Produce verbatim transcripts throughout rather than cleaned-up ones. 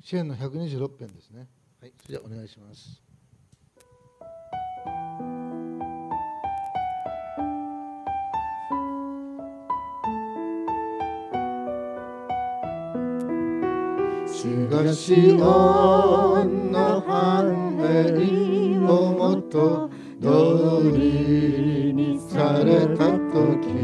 詩編のひゃくにじゅうろく編ですね。はい、それではお願いします。主がシオンの繁栄をもと通りにされたとき、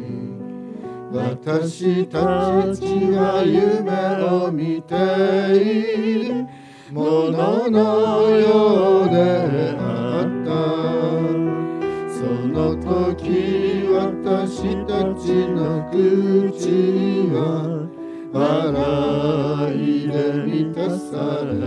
私たちは夢を見ているもののようであった。その時私たちの口は笑いで満たされ、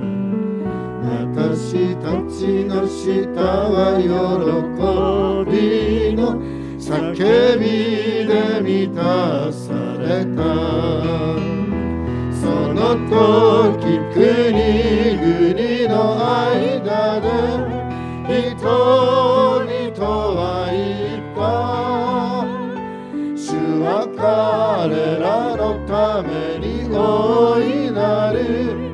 私たちの舌は喜びの叫びで満たされた。その時国々の間で人々は言った。主は彼らのために大いなる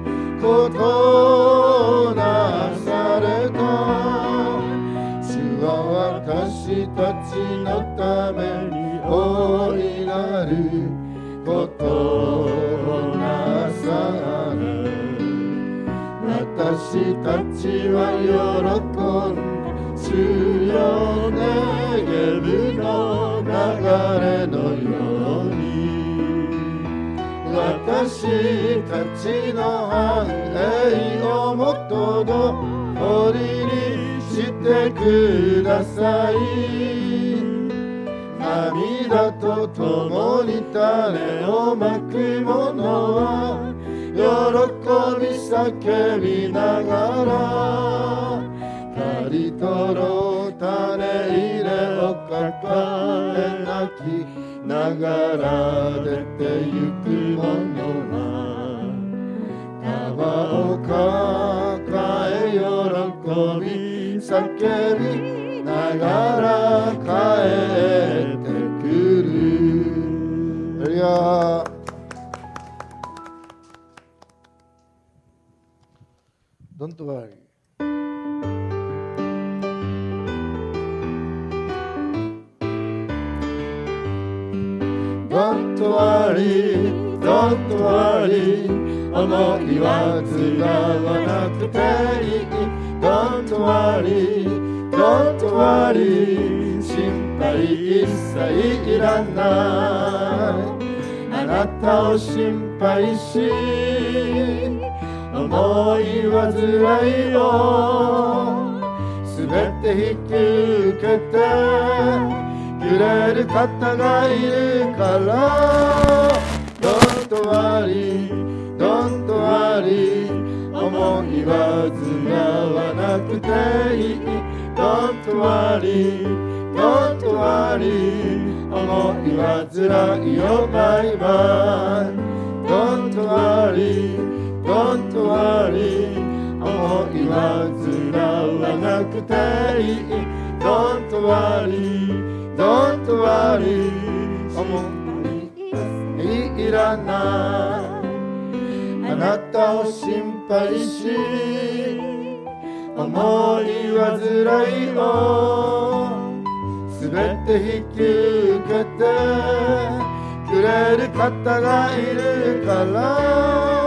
ことをなされた。主は私たちのために大いなることをなされ、私たちは喜んだ。主よ、ネゲブの流れのように、私たちの繁栄をもとどおりにしてください。涙とともに種をまく者は喜び叫びながら、刈り取ろう種入れを抱え泣きながら出てゆく者は束を抱え喜び叫びながら帰ってくる。ありがとう。Don't worry. Don't worry, don't worry 思いはつらわなくていい。 Don't worry, don't worry 心配一切いらない。あなたを心配し思い煩いをすべて引き受けてくれる方がいるから。 Don't worry, don't worry 思い煩わなくていい。 Don't worry, don't worry 思い煩いよバイバイ。 Don't worry, don't worry 思い煩わなくていい。 Don't worry, don't worry 思いいらない。あなたを心配し思い煩いをすべて引き受けてくれる方がいるから。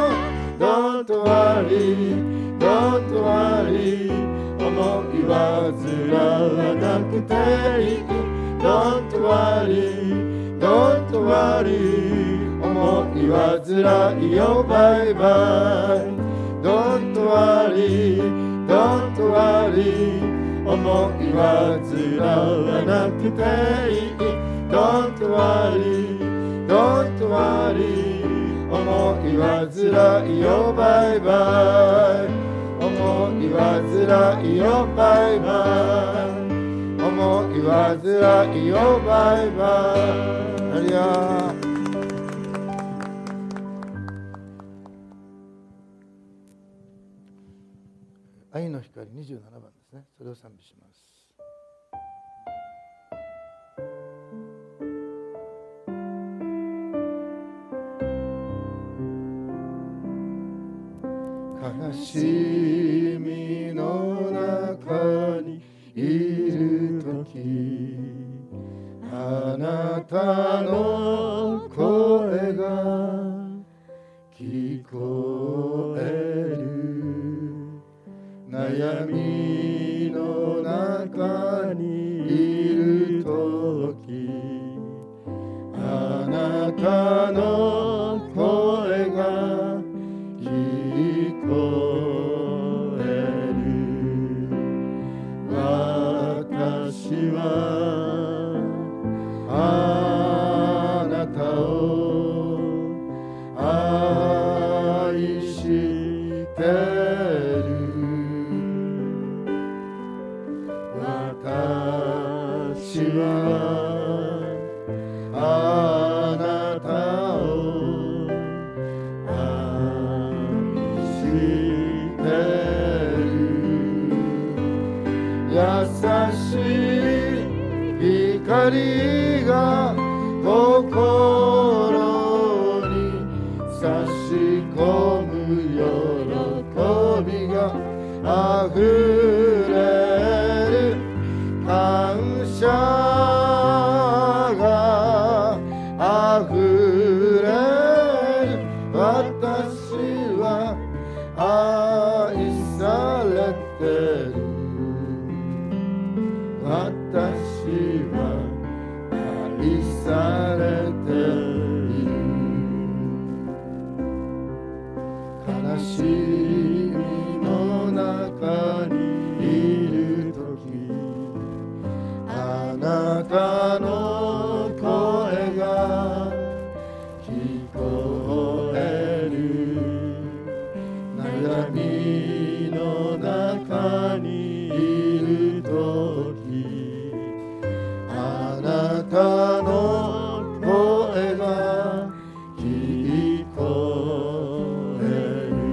Don't worry, don't worry 思い煩わなくていい。 Don't worry, don't worry 思い煩いよバイバイ。 Don't worry, don't worry 思い煩わなくていい。 Don't worry, don't worry 思い煩いよバイバイ。思い煩いよバイバイ。思い煩いよバイバイ。ありがとう。愛の光にじゅうななばんですね。それを賛美します。 悲しみの中にいるとき、あなたの声が聞こえる。悩みの中にいるとき、あなたの声が聞こえる。私はあなたを愛してる。私はあなたを愛してる。優しい光が心に差し込む喜びがあふれる。感謝があふれる。私は愛されてる。私は愛されている。悲しみの中にいるとき、あなたの声が聞こえる。悩みの中にいるとき、あなたの声が聞こえる。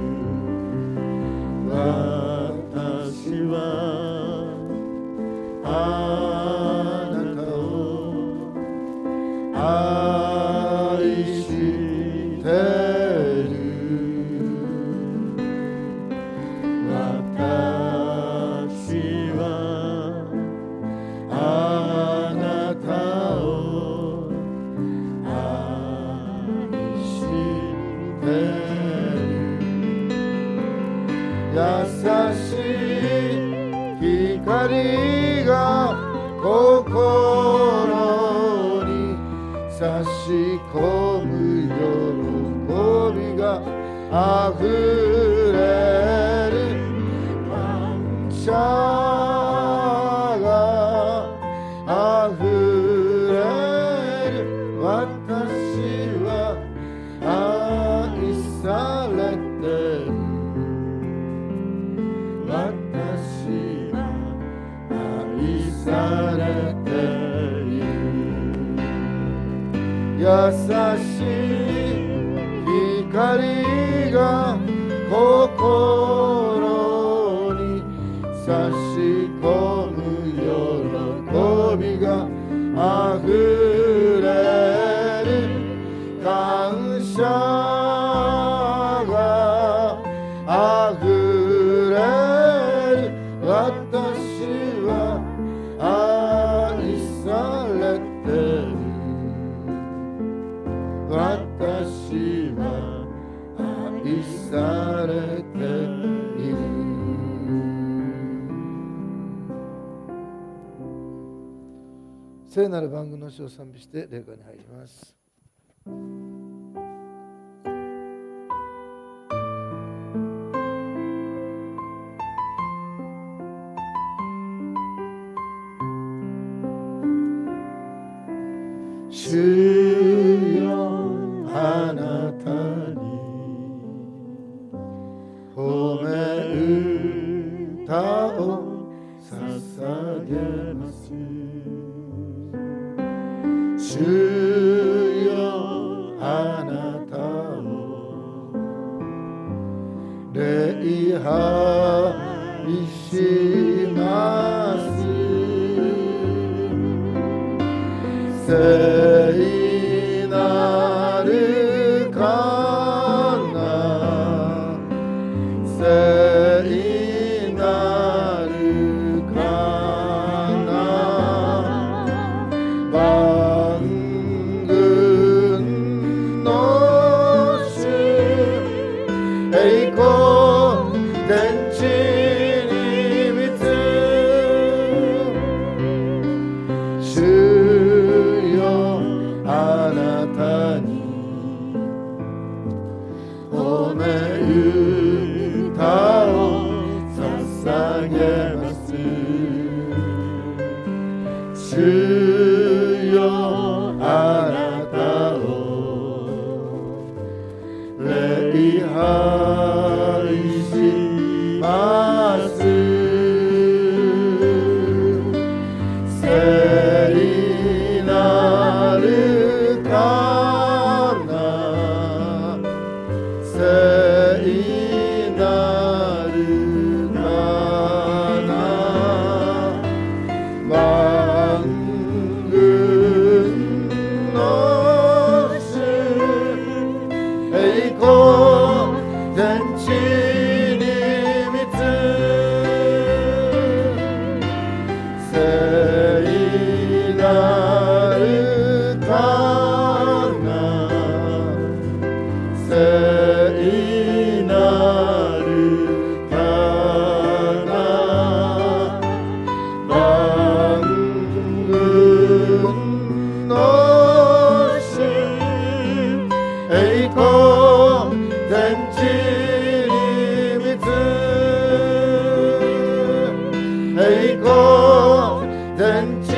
私はあなたを愛してる。私はあなたを愛してる。優しい光が心に差し込む喜びがあふれる。感謝があふれる。私は愛されてる。私は愛されている。優しい光が心に差し込む喜びがあふれる。感謝があふれる。私は愛されてる。私は愛されている。聖なる番組の主を賛美して礼拝に入ります。主よ、あなたに褒め歌を捧げます。主よ、 します聖なるかな聖なるかな万軍の主栄光天地に満つ聖なるかな聖なるかな万軍の主栄光天地に満つ栄光天地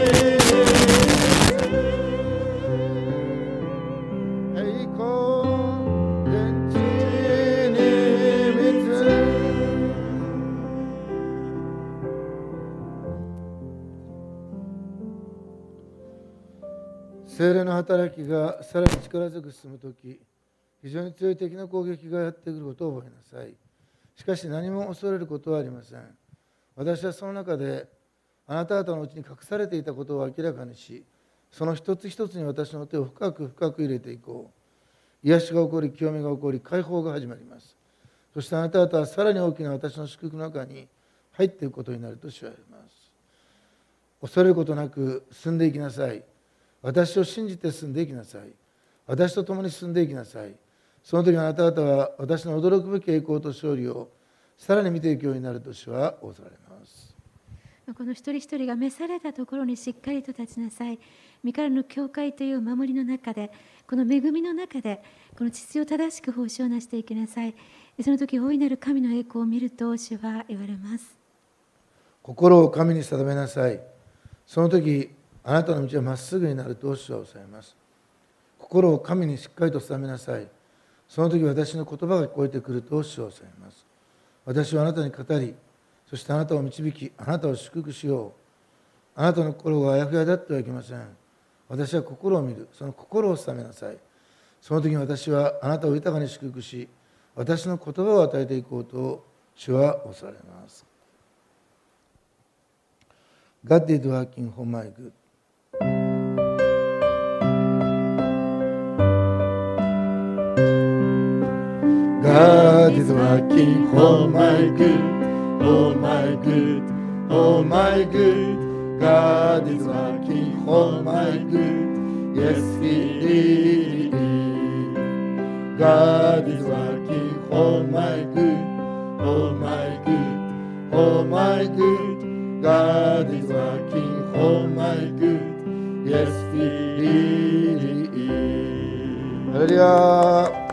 栄光天地に満つ聖霊の働きがさらに力強く進むとき、非常に強い敵の攻撃がやってくることを覚えなさい。しかし何も恐れることはありません。私はその中であなた方のうちに隠されていたことを明らかにし、その一つ一つに私の手を深く深く入れていこう。癒しが起こり、清めが起こり、解放が始まります。そしてあなた方はさらに大きな私の祝福の中に入っていくことになると知られます。恐れることなく進んでいきなさい。私を信じて進んでいきなさい。私と共に進んでいきなさい。その時あなた方は私の驚くべき栄光と勝利をさらに見ていくようになると主は仰せられます。 この一人一人が召されたところにしっかりと立ちなさい。御からの教会という守りの中で、この恵みの中で、この秩序正しく奉仕をなしていきなさい。その時大いなる神の栄光を見ると主は言われます。 心を神に定めなさい。その時あなたの道はまっすぐになると主はおっしゃいます。心を神にしっかりと定めなさい。その時私の言葉が聞こえてくると主はおっしゃいます。私はあなたに語り、そしてあなたを導き、あなたを祝福しよう。あなたの心があやふやだってはいけません。私は心を見る。その心を定めなさい。その時に私はあなたを豊かに祝福し、私の言葉を与えていこうと主はおっしゃられます。God is working for my good. God is working for my good, for my good, for my good. God is working for my good. Yes, He is. God is working for my good, for my good, for my good. God is working for my good. Yes, He is. ハレルヤ。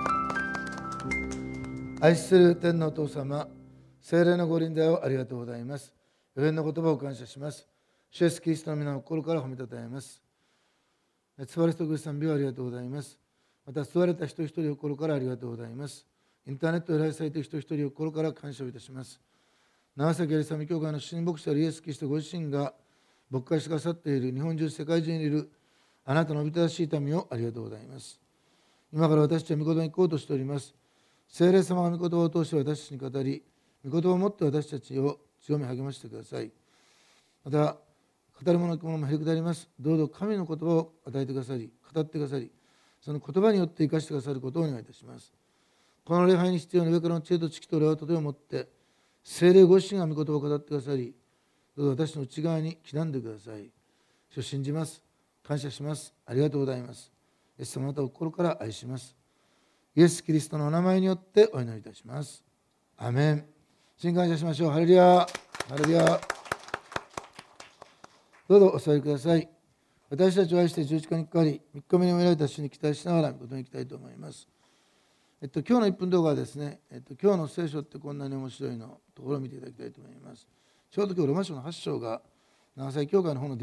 愛する天のお父様、聖霊のご臨在をありがとうございます。予言の言葉を感謝します。主イエスキリストの皆を心から褒めたたえます。座る人ご賛美をありがとうございます。また座れた人一人を心からありがとうございます。インターネットで来されている人一人を心から感謝をいたします。長崎エリサミ教会の新牧師であるイエスキリストご自身が牧会してくださっている日本中世界中にいるあなたのおびただしい民をありがとうございます。今から私たちは御言葉に行こうとしております。聖霊様が御言葉を通して私たちに語り、御言葉を持って私たちを強め励ましてください。また、語る者のものもへりくだります。どうぞ神の言葉を与えてくださり、語ってくださり、その言葉によって生かしてくださることをお願いいたします。この礼拝に必要な上からの知恵と知識と礼をとても持って、聖霊ご自身が御言葉を語ってくださり、どうぞ私の内側に刻んでください。主を信じます。感謝します。ありがとうございます。イエス様あなたを心から愛します。イエス・キリストのお名前によってお祈りいたします。アメン。心感謝しましょう。ハレルヤ。ハレルヤ。どうぞお座りください。私たちを愛して十字架にかかり、みっかめに終えられた主に期待しながら、御言葉に行きたいと思います。えっと、今日のいっぷん動画はですね、えっと、今日の聖書ってこんなに面白いのところを見ていただきたいと思います。ちょうど今日ロマ書のはち章が長崎教会の方の